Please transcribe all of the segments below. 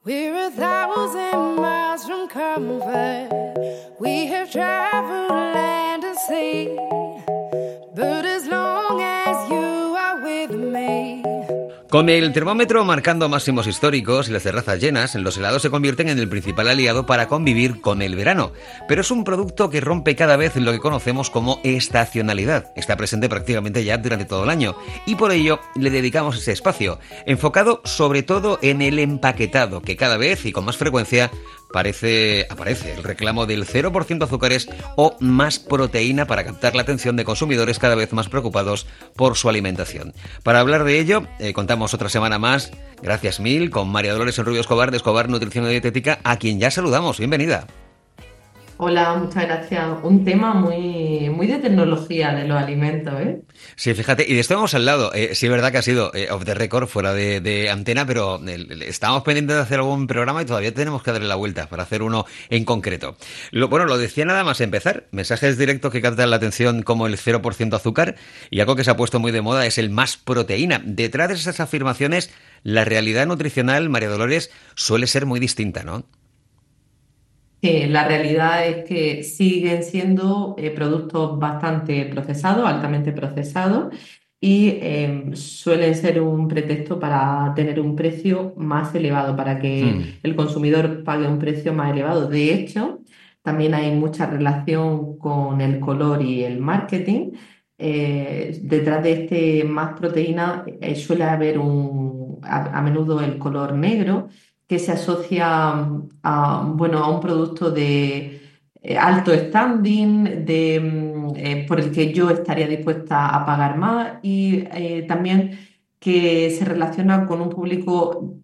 We're 1,000 miles from comfort. We have traveled land and sea. But as long as you are with me. Con el termómetro marcando máximos históricos y las terrazas llenas, los helados se convierten en el principal aliado para convivir con el verano. Pero es un producto que rompe cada vez lo que conocemos como estacionalidad. Está presente prácticamente ya durante todo el año y por ello le dedicamos ese espacio, enfocado sobre todo en el empaquetado, que cada vez y con más frecuencia aparece el reclamo del 0% azúcares o más proteína para captar la atención de consumidores cada vez más preocupados por su alimentación. Para hablar de ello, contamos otra semana más, gracias mil, con María Dolores Enrubio Escobar de Escobar Nutrición y Dietética, a quien ya saludamos. Bienvenida. Hola, muchas gracias. Un tema muy de tecnología de los alimentos, ¿eh? Sí, fíjate, y de esto hemos hablado. Sí, es verdad que ha sido off the record, fuera de antena, pero estábamos pendientes de hacer algún programa y todavía tenemos que darle la vuelta para hacer uno en concreto. Lo decía nada más empezar. Mensajes directos que captan la atención como el 0% azúcar, y algo que se ha puesto muy de moda es el más proteína. Detrás de esas afirmaciones, la realidad nutricional, María Dolores, suele ser muy distinta, ¿no? La realidad es que siguen siendo productos bastante procesados, altamente procesados, y suelen ser un pretexto para tener un precio más elevado, para que el consumidor pague un precio más elevado. De hecho, también hay mucha relación con el color y el marketing. Detrás de este más proteína suele haber a menudo el color negro que se asocia bueno, a un producto de alto standing, por el que yo estaría dispuesta a pagar más, y también que se relaciona con un público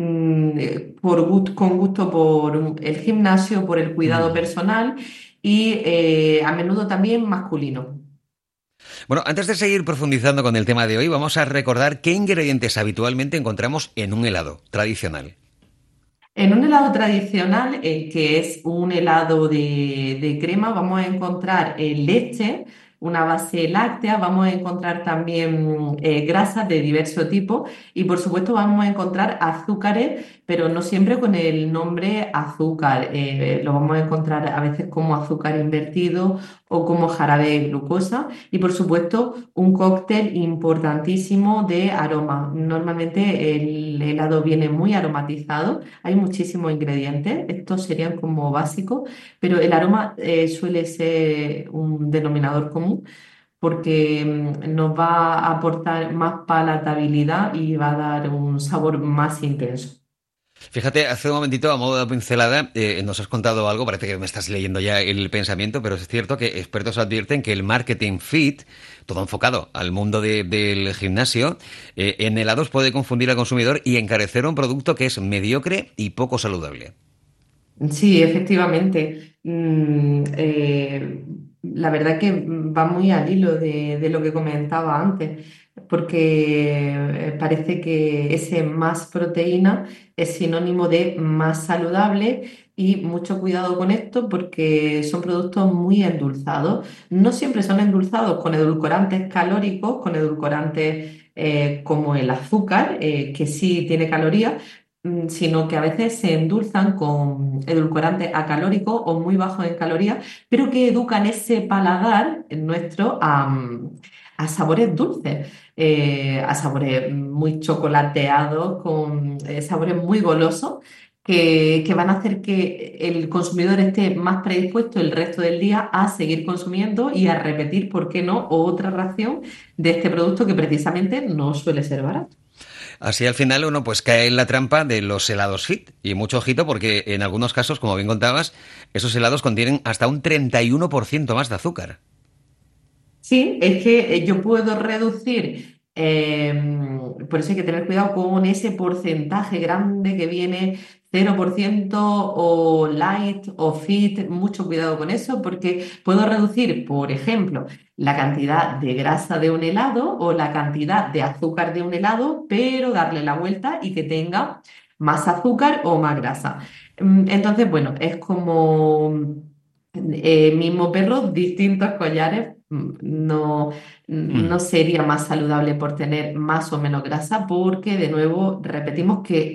con gusto por el gimnasio, por el cuidado personal y a menudo también masculino. Bueno, antes de seguir profundizando con el tema de hoy, vamos a recordar qué ingredientes habitualmente encontramos en un helado tradicional. En un helado tradicional, que es un helado de crema, vamos a encontrar leche, una base láctea, vamos a encontrar también grasas de diverso tipo y por supuesto vamos a encontrar azúcares, pero no siempre con el nombre azúcar. Lo vamos a encontrar a veces como azúcar invertido o como jarabe de glucosa y por supuesto un cóctel importantísimo de aroma. Normalmente el helado viene muy aromatizado. Hay muchísimos ingredientes, estos serían como básicos, pero el aroma suele ser un denominador común porque nos va a aportar más palatabilidad y va a dar un sabor más intenso. Fíjate, hace un momentito, a modo de pincelada, nos has contado algo, parece que me estás leyendo ya el pensamiento, pero es cierto que expertos advierten que el marketing fit, todo enfocado al mundo del gimnasio, en helados puede confundir al consumidor y encarecer un producto que es mediocre y poco saludable. Sí, efectivamente. La verdad que va muy al hilo de lo que comentaba antes, porque parece que ese más proteína es sinónimo de más saludable y mucho cuidado con esto porque son productos muy endulzados. No siempre son endulzados con edulcorantes calóricos, con edulcorantes como el azúcar, que sí tiene calorías, sino que a veces se endulzan con edulcorantes acalóricos o muy bajos en calorías, pero que educan ese paladar nuestro a sabores dulces, a sabores muy chocolateados, con sabores muy golosos. Que van a hacer que el consumidor esté más predispuesto el resto del día a seguir consumiendo y a repetir, ¿por qué no?, otra ración de este producto que precisamente no suele ser barato. Así al final uno pues cae en la trampa de los helados fit. Y mucho ojito porque en algunos casos, como bien contabas, esos helados contienen hasta un 31% más de azúcar. Sí, es que yo puedo reducir, por eso hay que tener cuidado con ese porcentaje grande que viene 0% o light o fit, mucho cuidado con eso porque puedo reducir, por ejemplo, la cantidad de grasa de un helado o la cantidad de azúcar de un helado, pero darle la vuelta y que tenga más azúcar o más grasa. Entonces, bueno, es como mismo perro, distintos collares. No, no sería más saludable por tener más o menos grasa, porque de nuevo repetimos que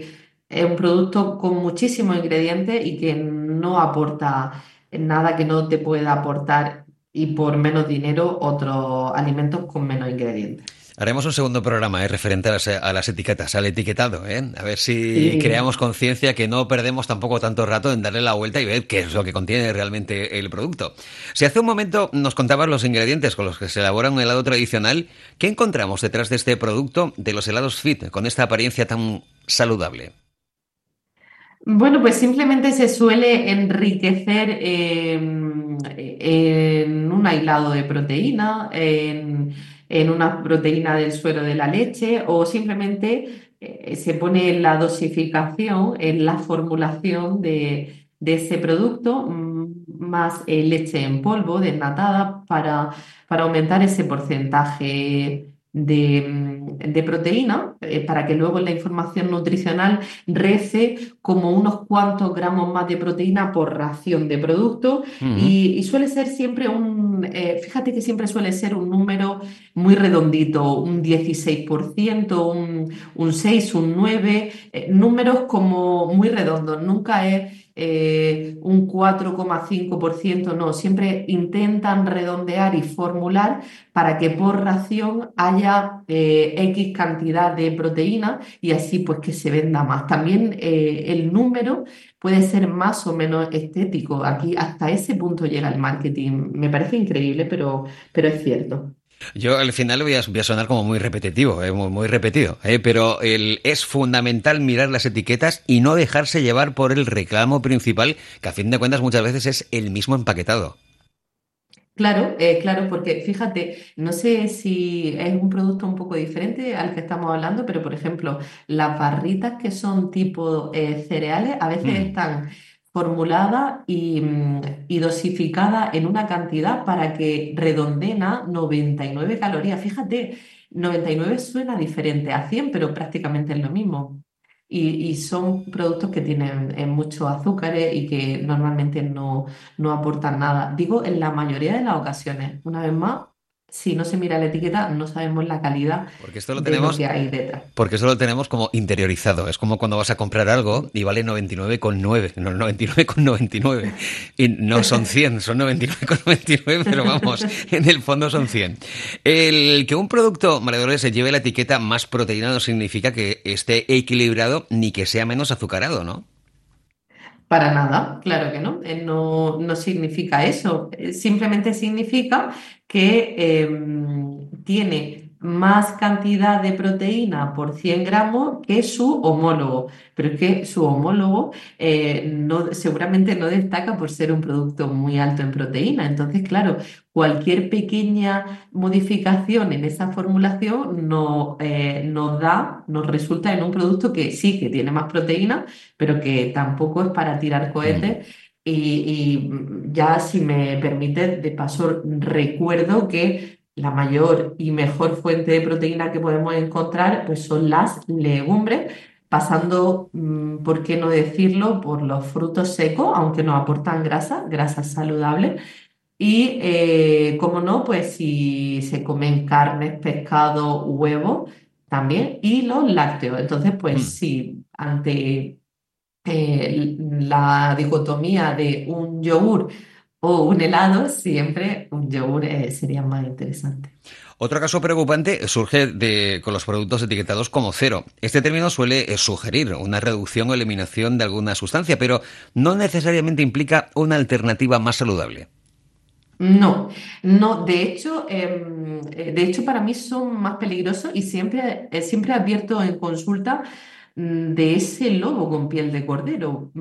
Es un producto con muchísimos ingredientes y que no aporta nada que no te pueda aportar y por menos dinero otros alimentos con menos ingredientes. Haremos un segundo programa, referente a las etiquetas, al etiquetado, ¿eh? A ver si Sí. creamos conciencia, que no perdemos tampoco tanto rato en darle la vuelta y ver qué es lo que contiene realmente el producto. Si hace un momento nos contabas los ingredientes con los que se elabora un helado tradicional, ¿qué encontramos detrás de este producto de los helados fit, con esta apariencia tan saludable? Bueno, pues simplemente se suele enriquecer en un aislado de proteína, en una proteína del suero de la leche o simplemente se pone la dosificación, en la formulación de ese producto más leche en polvo desnatada para aumentar ese porcentaje de proteína para que luego en la información nutricional rece como unos cuantos gramos más de proteína por ración de producto Ujú. y suele ser siempre fíjate que siempre suele ser un número muy redondito, un 16%, un 6, un 9, números como muy redondos, nunca es un 4,5%, no, siempre intentan redondear y formular para que por ración haya X cantidad de proteína y así pues que se venda más. También el número puede ser más o menos estético. Aquí hasta ese punto llega el marketing. Me parece increíble, pero es cierto. Yo al final voy a sonar como muy repetitivo, muy repetido, pero es fundamental mirar las etiquetas y no dejarse llevar por el reclamo principal, que a fin de cuentas muchas veces es el mismo empaquetado. Claro, claro, porque fíjate, no sé si es un producto un poco diferente al que estamos hablando, pero por ejemplo, las barritas que son tipo cereales a veces Hmm. están formuladas y dosificadas en una cantidad para que redondeen a 99 calorías. Fíjate, 99 suena diferente a 100, pero prácticamente es lo mismo. Y son productos que tienen muchos azúcares y que normalmente no aportan nada. Digo, en la mayoría de las ocasiones, una vez más, si no se mira la etiqueta, no sabemos la calidad Porque esto lo de lo tenemos que hay detrás. Porque eso lo tenemos como interiorizado. Es como cuando vas a comprar algo y vale 99,9, no 99,99. Y no son 100, son 99,99, pero vamos, en el fondo son 100. El que un producto, María Dolores, se lleve la etiqueta más proteína no significa que esté equilibrado ni que sea menos azucarado, ¿no? Para nada, claro que no. No significa eso. Simplemente significa que tiene más cantidad de proteína por 100 gramos que su homólogo. Pero es que su homólogo seguramente no destaca por ser un producto muy alto en proteína. Entonces, claro, cualquier pequeña modificación en esa formulación nos resulta en un producto que sí, que tiene más proteína pero que tampoco es para tirar Mm. cohetes. Y ya, si me permite, de paso, recuerdo que la mayor y mejor fuente de proteína que podemos encontrar pues son las legumbres, pasando, ¿por qué no decirlo?, por los frutos secos, aunque nos aportan grasa, grasas saludables. Y, como no, pues si se comen carnes, pescado, huevo también, y los lácteos. Entonces, pues Mm. sí, ante la dicotomía de un yogur o un helado, siempre un yogur sería más interesante. Otro caso preocupante surge con los productos etiquetados como cero. Este término suele sugerir una reducción o eliminación de alguna sustancia, pero no necesariamente implica una alternativa más saludable. No, no, de hecho para mí son más peligrosos y siempre advierto en consulta de ese lobo con piel de cordero.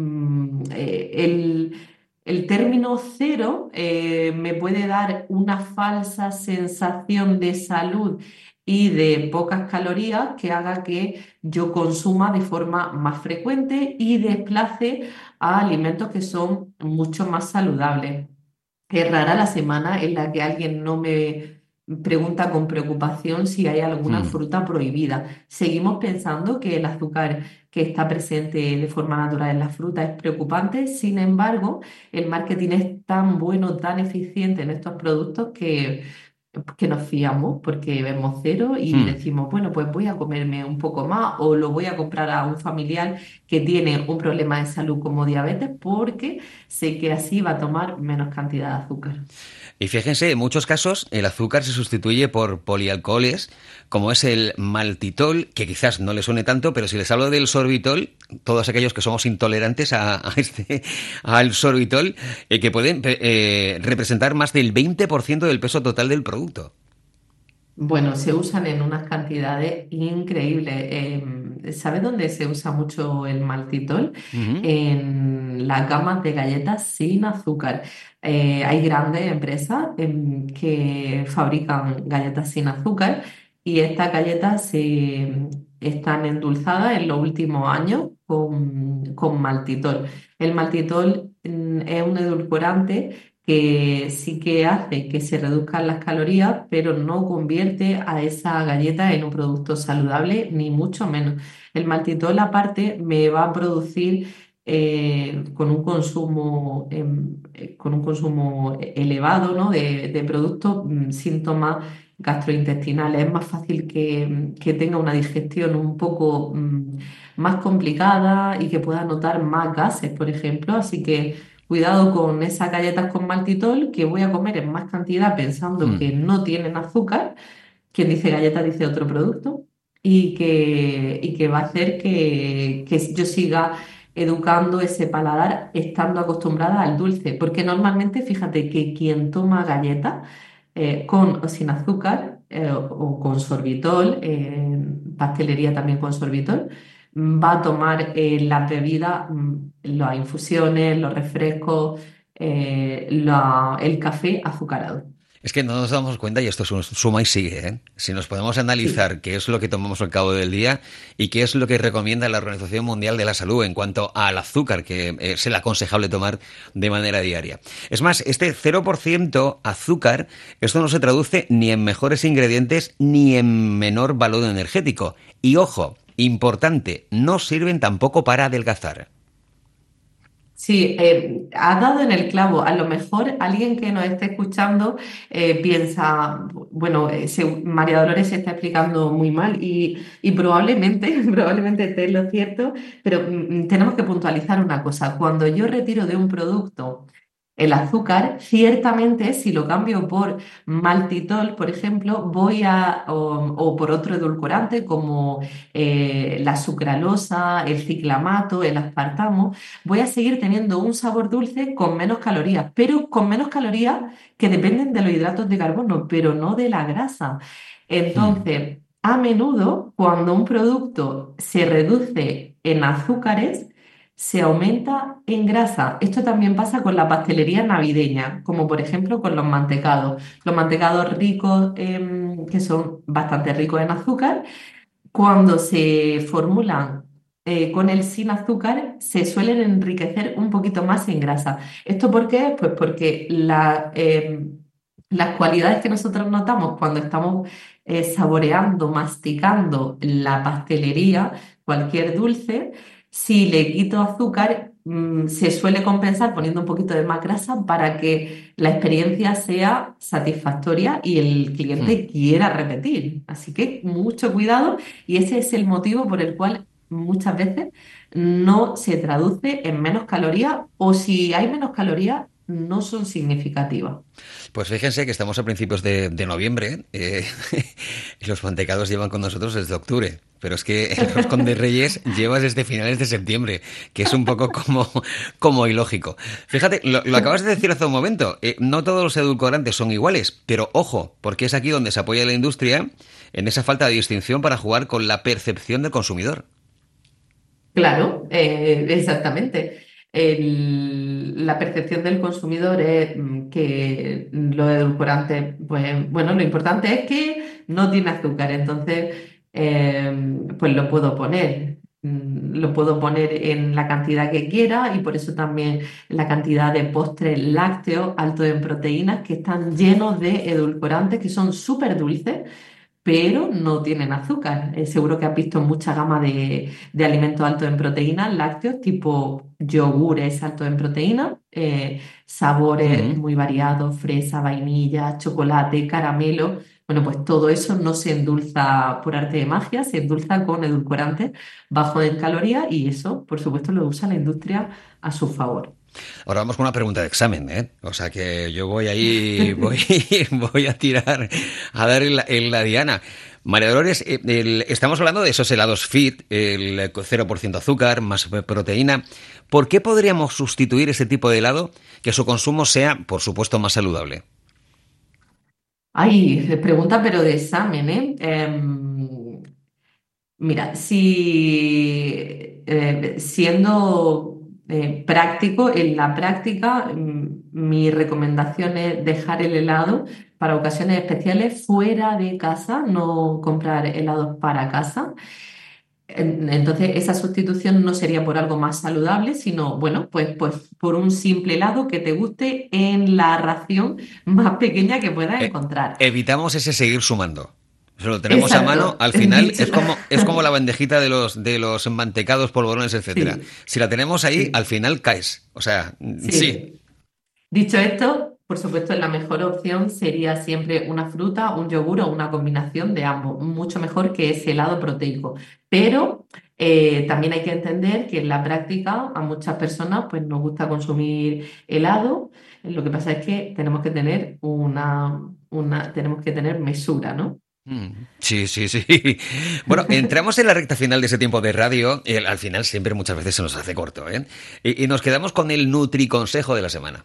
El término cero me puede dar una falsa sensación de salud y de pocas calorías que haga que yo consuma de forma más frecuente y desplace a alimentos que son mucho más saludables. Es rara la semana en la que alguien no me pregunta con preocupación si hay alguna Mm. fruta prohibida. Seguimos pensando que el azúcar que está presente de forma natural en la fruta es preocupante. Sin embargo, el marketing es tan bueno, tan eficiente en estos productos que nos fiamos porque vemos cero y Hmm. decimos, bueno, pues voy a comerme un poco más o lo voy a comprar a un familiar que tiene un problema de salud como diabetes porque sé que así va a tomar menos cantidad de azúcar. Y fíjense, en muchos casos el azúcar se sustituye por polialcoholes, como es el maltitol, que quizás no le suene tanto, pero si les hablo del sorbitol, todos aquellos que somos intolerantes al sorbitol, que pueden representar más del 20% del peso total del producto. Bueno, se usan en unas cantidades increíbles. ¿Sabes dónde se usa mucho el maltitol? Ujú. En las gamas de galletas sin azúcar. Hay grandes empresas que fabrican galletas sin azúcar y estas galletas están endulzadas en los últimos años con maltitol. El maltitol es un edulcorante que sí que hace que se reduzcan las calorías, pero no convierte a esa galleta en un producto saludable, ni mucho menos. El maltitol, aparte, me va a producir con un consumo elevado, ¿no? de productos, síntomas gastrointestinales. Es más fácil que tenga una digestión un poco más complicada y que pueda notar más gases, por ejemplo. Así que cuidado con esas galletas con maltitol que voy a comer en más cantidad pensando Hmm. que no tienen azúcar. Quien dice galleta dice otro producto y que va a hacer que yo siga educando ese paladar estando acostumbrada al dulce. Porque normalmente, fíjate que quien toma galletas con o sin azúcar o con sorbitol, pastelería también con sorbitol, va a tomar las bebidas, las infusiones, los refrescos, el café azucarado. Es que no nos damos cuenta y esto es un suma y sigue, ¿eh? Si nos podemos Sí. analizar qué es lo que tomamos al cabo del día y qué es lo que recomienda la Organización Mundial de la Salud en cuanto al azúcar que es el aconsejable tomar de manera diaria. Es más, este 0% azúcar, esto no se traduce ni en mejores ingredientes ni en menor valor energético. Y ojo, importante, no sirven tampoco para adelgazar. Sí, has dado en el clavo. A lo mejor alguien que nos esté escuchando piensa, bueno, María Dolores se está explicando muy mal y probablemente, probablemente esté en lo cierto, pero tenemos que puntualizar una cosa. Cuando yo retiro de un producto el azúcar, ciertamente si lo cambio por maltitol, por ejemplo, o por otro edulcorante como la sucralosa, el ciclamato, el aspartamo, voy a seguir teniendo un sabor dulce con menos calorías, pero con menos calorías que dependen de los hidratos de carbono, pero no de la grasa. Hmm. Entonces, a menudo, cuando un producto se reduce en azúcares, se aumenta en grasa. Esto también pasa con la pastelería navideña, como por ejemplo con los mantecados. Los mantecados ricos, que son bastante ricos en azúcar, cuando se formulan con el sin azúcar, se suelen enriquecer un poquito más en grasa. ¿Esto por qué? Pues porque las cualidades que nosotros notamos cuando estamos saboreando, masticando la pastelería, cualquier dulce, si le quito azúcar, se suele compensar poniendo un poquito de más grasa para que la experiencia sea satisfactoria y el Hmm. cliente quiera repetir. Así que mucho cuidado y ese es el motivo por el cual muchas veces no se traduce en menos calorías o si hay menos calorías no son significativas. Pues fíjense que estamos a principios de noviembre y los mantecados llevan con nosotros desde octubre. Pero es que el roscón de Reyes lleva desde finales de septiembre, que es un poco como ilógico. Fíjate, lo acabas de decir hace un momento, no todos los edulcorantes son iguales, pero ojo, porque es aquí donde se apoya la industria en esa falta de distinción para jugar con la percepción del consumidor. Claro, exactamente. La percepción del consumidor es que los edulcorantes, pues bueno, lo importante es que no tiene azúcar, entonces pues lo puedo poner en la cantidad que quiera y por eso también la cantidad de postres lácteos altos en proteínas que están llenos de edulcorantes que son súper dulces pero no tienen azúcar. Seguro que has visto mucha gama de alimentos altos en proteínas, lácteos, tipo yogures altos en proteínas, sabores Mm. muy variados, fresa, vainilla, chocolate, caramelo. Bueno, pues todo eso no se endulza por arte de magia, se endulza con edulcorantes bajos en calorías y eso, por supuesto, lo usa la industria a su favor. Ahora vamos con una pregunta de examen, ¿eh? O sea que yo voy ahí, voy a tirar a dar en la diana. María Dolores, estamos hablando de esos helados fit, el 0% azúcar, más proteína. ¿Por qué podríamos sustituir ese tipo de helado que su consumo sea, por supuesto, más saludable? Ay, pregunta pero de examen, ¿eh? Mira, si siendo práctico, en la práctica, mi recomendación es dejar el helado para ocasiones especiales fuera de casa, no comprar helados para casa. Entonces, esa sustitución no sería por algo más saludable, sino, bueno, pues por un simple helado que te guste en la ración más pequeña que puedas Eh, encontrar. evitamos ese seguir sumando. Si lo tenemos a mano, Exacto, al final dicho. es como la bandejita de los mantecados, polvorones, etcétera. Sí, Si la tenemos ahí, al sí, final caes. O sea, sí. sí. Dicho esto, por supuesto, la mejor opción sería siempre una fruta, un yogur o una combinación de ambos, mucho mejor que ese helado proteico. Pero también hay que entender que en la práctica a muchas personas pues, nos gusta consumir helado. Lo que pasa es que tenemos que tener tenemos que tener mesura, ¿no? Sí, sí, sí. Bueno, entramos en la recta final de ese tiempo de radio. Al final siempre muchas veces se nos hace corto, ¿eh? Y nos quedamos con el Nutriconsejo de la semana.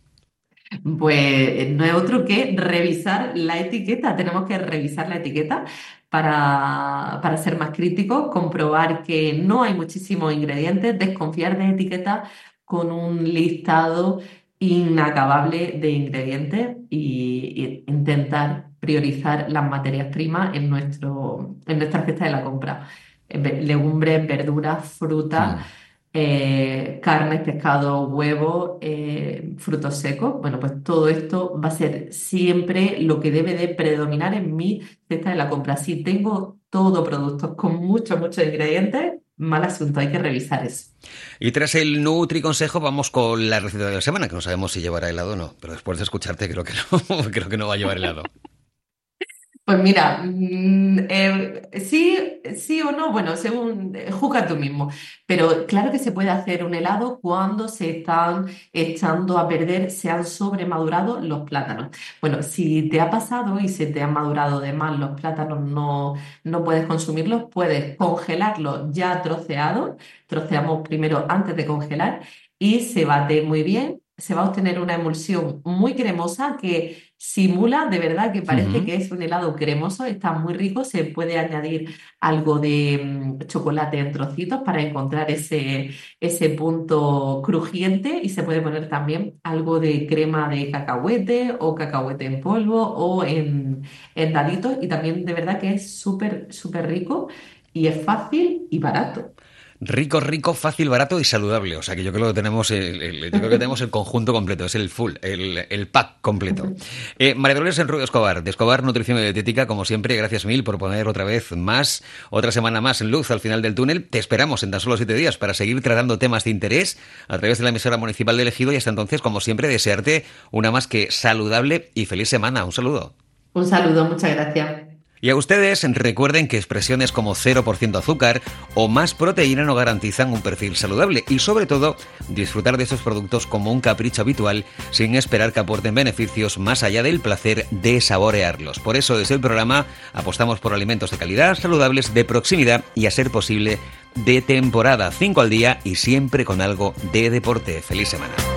Pues no es otro que revisar la etiqueta. Tenemos que revisar la etiqueta para ser más críticos, comprobar que no hay muchísimos ingredientes, desconfiar de etiquetas con un listado inacabable de ingredientes y intentar priorizar las materias primas en nuestra cesta de la compra. Legumbres, verduras, frutas Hmm. carnes, pescado, huevos, frutos secos. Bueno, pues todo esto va a ser siempre lo que debe de predominar en mi cesta de la compra. Si tengo todo productos con muchos ingredientes, mal asunto, hay que revisar eso. Y tras el Nutriconsejo vamos con la receta de la semana, que no sabemos si llevará helado o no, pero después de escucharte creo que no, creo que no va a llevar helado. Pues mira, sí o no, bueno, según juzga tú mismo. Pero claro que se puede hacer un helado cuando se están echando a perder, se han sobremadurado los plátanos. Bueno, si te ha pasado y se te han madurado de más los plátanos, no puedes consumirlos, puedes congelarlos ya troceados. Troceamos primero antes de congelar y se bate muy bien. Se va a obtener una emulsión muy cremosa que simula, de verdad que parece Ujú. que es un helado cremoso, está muy rico, se puede añadir algo de chocolate en trocitos para encontrar ese punto crujiente y se puede poner también algo de crema de cacahuete o cacahuete en polvo o en daditos y también de verdad que es súper rico y es fácil y barato. Rico, rico, fácil, barato y saludable. O sea que yo creo que tenemos yo creo que tenemos el conjunto completo, es el full, el pack completo. María Dolores Enrubio Escobar, de Escobar Nutrición y Dietética, como siempre, gracias mil por poner otra semana más en luz al final del túnel. Te esperamos en tan solo 7 días para seguir tratando temas de interés a través de la emisora municipal de Ejido y hasta entonces, como siempre, desearte una más que saludable y feliz semana. Un saludo. Un saludo, muchas gracias. Y a ustedes recuerden que expresiones como 0% azúcar o más proteína no garantizan un perfil saludable y sobre todo disfrutar de esos productos como un capricho habitual sin esperar que aporten beneficios más allá del placer de saborearlos. Por eso desde el programa apostamos por alimentos de calidad, saludables, de proximidad y a ser posible de temporada. 5 al día y siempre con algo de deporte. ¡Feliz semana!